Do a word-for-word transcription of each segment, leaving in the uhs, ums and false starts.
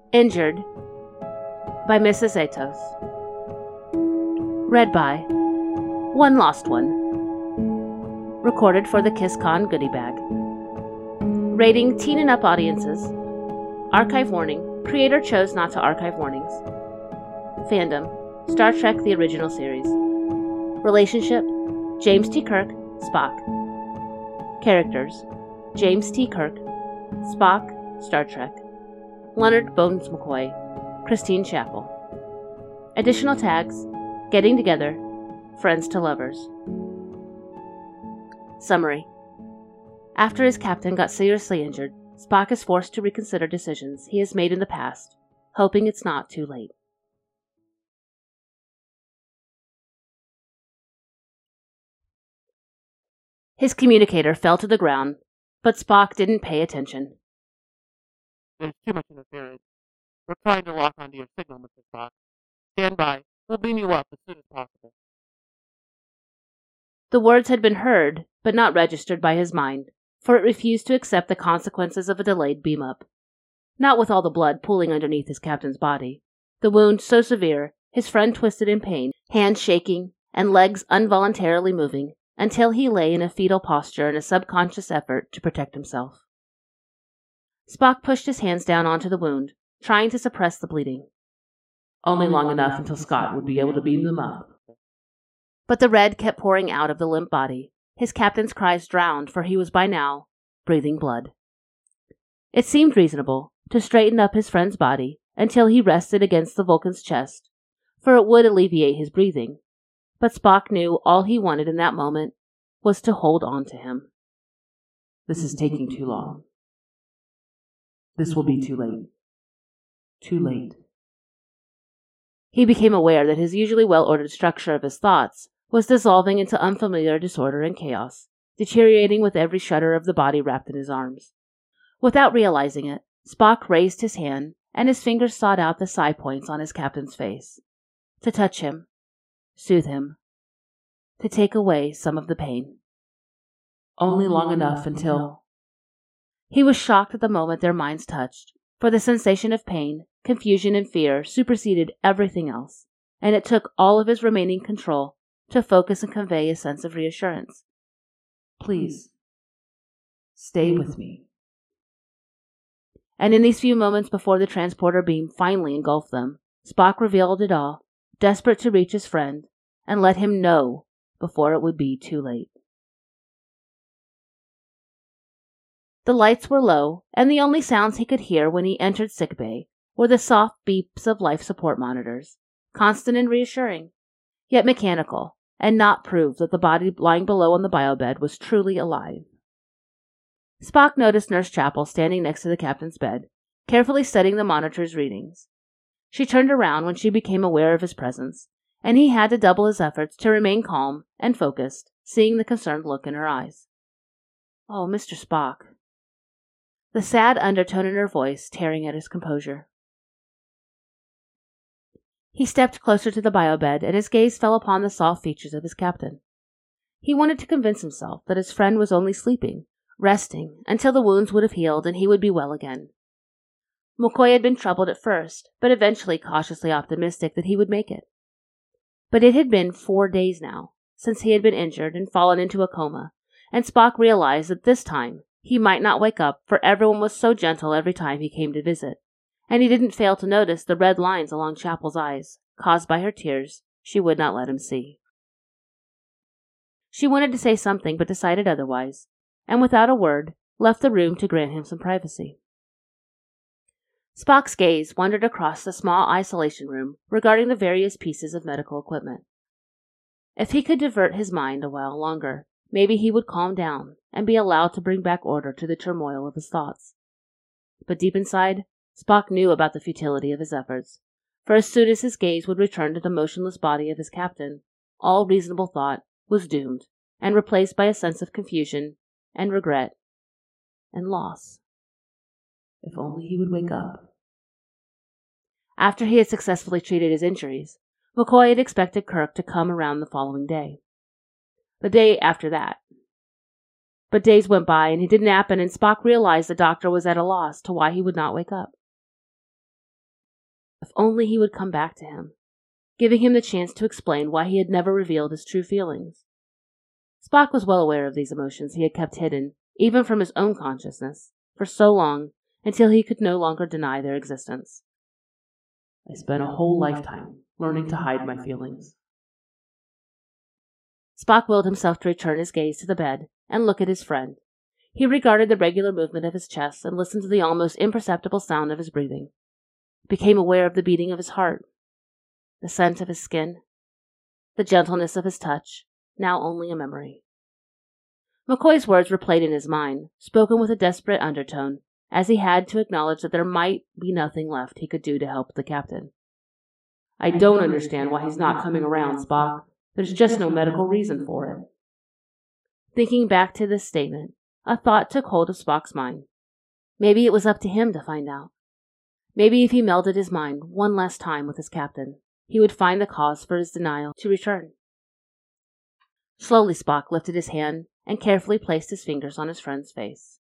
Injured by Missus Atos. Read by One Lost One. Recorded for the KissCon goodie bag. Rating teen and up audiences. Archive warning. Creator chose not to archive warnings. Fandom. Star Trek The Original Series. Relationship. James T. Kirk, Spock. Characters. James T. Kirk, Spock, Star Trek. Leonard Bones McCoy, Christine Chapel. Additional tags: Getting Together, Friends to Lovers. Summary. After his captain got seriously injured, Spock is forced to reconsider decisions he has made in the past, hoping it's not too late. His communicator fell to the ground, but Spock didn't pay attention. There's too much interference. We're trying to lock onto your signal, Mister Spock. Stand by. We'll beam you up as soon as possible. The words had been heard, but not registered by his mind, for it refused to accept the consequences of a delayed beam-up. Not with all the blood pooling underneath his captain's body. The wound so severe, his friend twisted in pain, hands shaking, and legs involuntarily moving, until he lay in a fetal posture in a subconscious effort to protect himself. Spock pushed his hands down onto the wound, trying to suppress the bleeding. Only long enough until Scott would be able to beam them up. But the red kept pouring out of the limp body. His captain's cries drowned, for he was by now breathing blood. It seemed reasonable to straighten up his friend's body until he rested against the Vulcan's chest, for it would alleviate his breathing. But Spock knew all he wanted in that moment was to hold on to him. This is taking too long. This will be too late. Too late. He became aware that his usually well-ordered structure of his thoughts was dissolving into unfamiliar disorder and chaos, deteriorating with every shudder of the body wrapped in his arms. Without realizing it, Spock raised his hand, and his fingers sought out the psi points on his captain's face. To touch him, soothe him, to take away some of the pain. Only long enough until... He was shocked at the moment their minds touched, for the sensation of pain, confusion, and fear superseded everything else, and it took all of his remaining control to focus and convey a sense of reassurance. Please, stay with me. And in these few moments before the transporter beam finally engulfed them, Spock revealed it all, desperate to reach his friend and let him know before it would be too late. The lights were low, and the only sounds he could hear when he entered sickbay were the soft beeps of life support monitors, constant and reassuring, yet mechanical, and not proof that the body lying below on the biobed was truly alive. Spock noticed Nurse Chapel standing next to the captain's bed, carefully studying the monitor's readings. She turned around when she became aware of his presence, and he had to double his efforts to remain calm and focused, seeing the concerned look in her eyes. "Oh, Mister Spock." The sad undertone in her voice tearing at his composure. He stepped closer to the biobed, and his gaze fell upon the soft features of his captain. He wanted to convince himself that his friend was only sleeping, resting, until the wounds would have healed and he would be well again. McCoy had been troubled at first, but eventually cautiously optimistic that he would make it. But it had been four days now since he had been injured and fallen into a coma, and Spock realized that this time he might not wake up, for everyone was so gentle every time he came to visit, and he didn't fail to notice the red lines along Chapel's eyes, caused by her tears she would not let him see. She wanted to say something, but decided otherwise, and without a word, left the room to grant him some privacy. Spock's gaze wandered across the small isolation room, regarding the various pieces of medical equipment. If he could divert his mind a while longer, maybe he would calm down and be allowed to bring back order to the turmoil of his thoughts. But deep inside, Spock knew about the futility of his efforts, for as soon as his gaze would return to the motionless body of his captain, all reasonable thought was doomed and replaced by a sense of confusion and regret and loss. If only he would wake up. After he had successfully treated his injuries, McCoy had expected Kirk to come around the following day. The day after that. But days went by and he didn't happen, and Spock realized the doctor was at a loss to why he would not wake up. If only he would come back to him, giving him the chance to explain why he had never revealed his true feelings. Spock was well aware of these emotions he had kept hidden, even from his own consciousness, for so long, until he could no longer deny their existence. I spent a whole lifetime learning to hide my feelings. Spock willed himself to return his gaze to the bed and look at his friend. He regarded the regular movement of his chest and listened to the almost imperceptible sound of his breathing. Became aware of the beating of his heart, the scent of his skin, the gentleness of his touch, now only a memory. McCoy's words replayed in his mind, spoken with a desperate undertone, as he had to acknowledge that there might be nothing left he could do to help the captain. I don't understand why he's not coming around, Spock. There's just no medical reason for it. Thinking back to this statement, a thought took hold of Spock's mind. Maybe it was up to him to find out. Maybe if he melded his mind one last time with his captain, he would find the cause for his denial to return. Slowly Spock lifted his hand and carefully placed his fingers on his friend's face.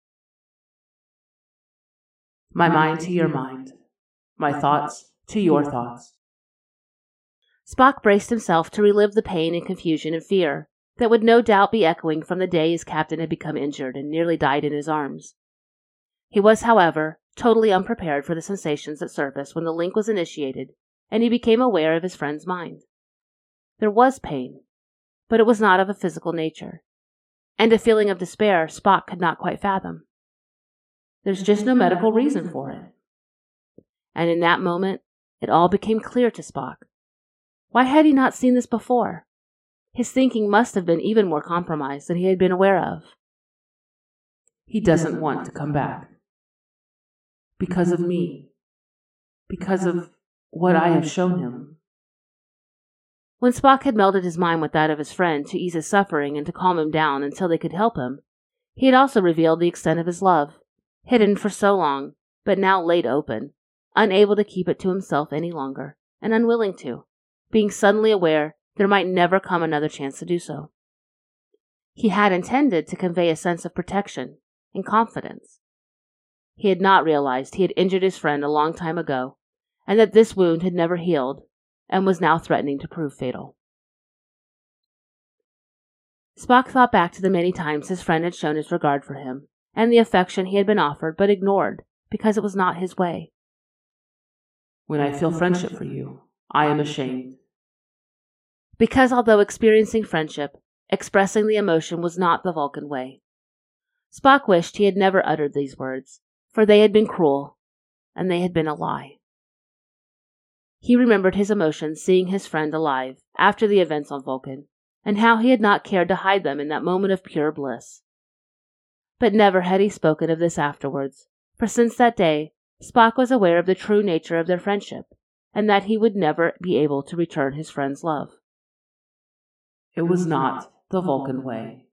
My mind to your mind. My thoughts to your thoughts. Spock braced himself to relive the pain and confusion and fear that would no doubt be echoing from the day his captain had become injured and nearly died in his arms. He was, however, totally unprepared for the sensations that surfaced when the link was initiated and he became aware of his friend's mind. There was pain, but it was not of a physical nature, and a feeling of despair Spock could not quite fathom. There's just no medical reason for it. And in that moment, it all became clear to Spock. Why had he not seen this before? His thinking must have been even more compromised than he had been aware of. He doesn't want to come back. Because of me. Because of what I have shown him. When Spock had melded his mind with that of his friend to ease his suffering and to calm him down until they could help him, he had also revealed the extent of his love, hidden for so long, but now laid open, unable to keep it to himself any longer, and unwilling to, being suddenly aware there might never come another chance to do so. He had intended to convey a sense of protection and confidence. He had not realized he had injured his friend a long time ago, and that this wound had never healed, and was now threatening to prove fatal. Spock thought back to the many times his friend had shown his regard for him, and the affection he had been offered but ignored because it was not his way. When I feel friendship for you, I am ashamed. Because although experiencing friendship, expressing the emotion was not the Vulcan way. Spock wished he had never uttered these words, for they had been cruel, and they had been a lie. He remembered his emotions seeing his friend alive after the events on Vulcan, and how he had not cared to hide them in that moment of pure bliss. But never had he spoken of this afterwards, for since that day, Spock was aware of the true nature of their friendship, and that he would never be able to return his friend's love. It was not the Vulcan way.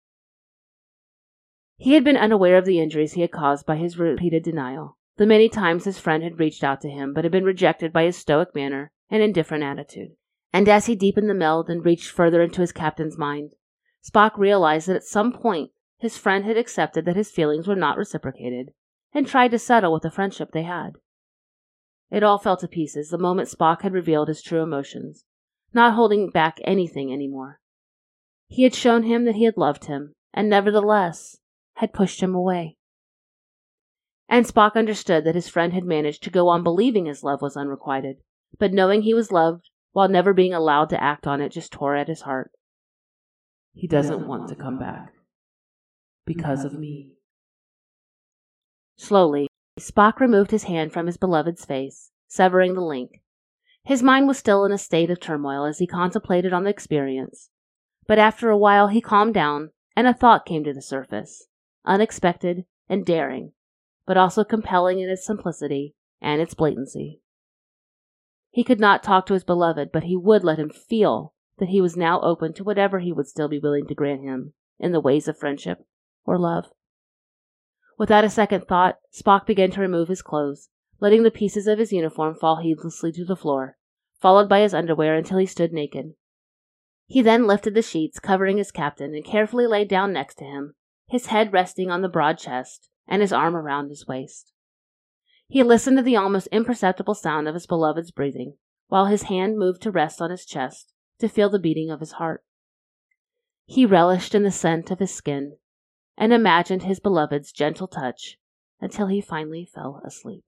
He had been unaware of the injuries he had caused by his repeated denial, the many times his friend had reached out to him but had been rejected by his stoic manner and indifferent attitude. And as he deepened the meld and reached further into his captain's mind, Spock realized that at some point his friend had accepted that his feelings were not reciprocated and tried to settle with the friendship they had. It all fell to pieces the moment Spock had revealed his true emotions, not holding back anything anymore. He had shown him that he had loved him, and nevertheless had pushed him away. And Spock understood that his friend had managed to go on believing his love was unrequited, but knowing he was loved while never being allowed to act on it just tore at his heart. He doesn't want to come back. Because of me. Slowly, Spock removed his hand from his beloved's face, severing the link. His mind was still in a state of turmoil as he contemplated on the experience, but after a while he calmed down, and a thought came to the surface, unexpected and daring, but also compelling in its simplicity and its blatancy. He could not talk to his beloved, but he would let him feel that he was now open to whatever he would still be willing to grant him in the ways of friendship or love. Without a second thought, Spock began to remove his clothes, letting the pieces of his uniform fall heedlessly to the floor, followed by his underwear until he stood naked. He then lifted the sheets covering his captain and carefully laid down next to him, his head resting on the broad chest and his arm around his waist. He listened to the almost imperceptible sound of his beloved's breathing, while his hand moved to rest on his chest to feel the beating of his heart. He relished in the scent of his skin and imagined his beloved's gentle touch until he finally fell asleep.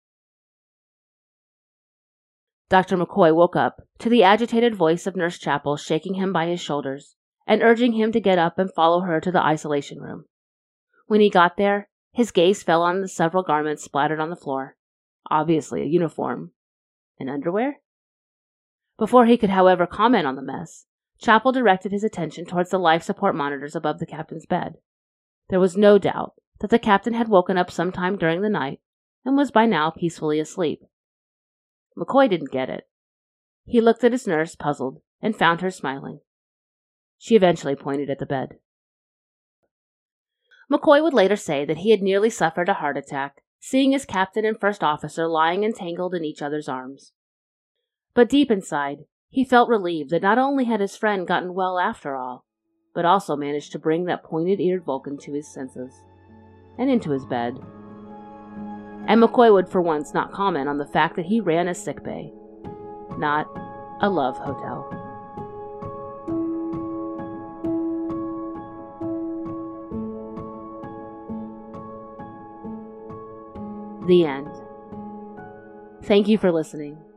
Doctor McCoy woke up to the agitated voice of Nurse Chapel shaking him by his shoulders and urging him to get up and follow her to the isolation room. When he got there, his gaze fell on the several garments splattered on the floor, obviously a uniform, and underwear. Before he could, however, comment on the mess, Chapel directed his attention towards the life support monitors above the captain's bed. There was no doubt that the captain had woken up sometime during the night and was by now peacefully asleep. McCoy didn't get it. He looked at his nurse, puzzled, and found her smiling. She eventually pointed at the bed. McCoy would later say that he had nearly suffered a heart attack, seeing his captain and first officer lying entangled in each other's arms. But deep inside, he felt relieved that not only had his friend gotten well after all, but also managed to bring that pointed-eared Vulcan to his senses, and into his bed. And McCoy would for once not comment on the fact that he ran a sickbay, not a love hotel. The end. Thank you for listening.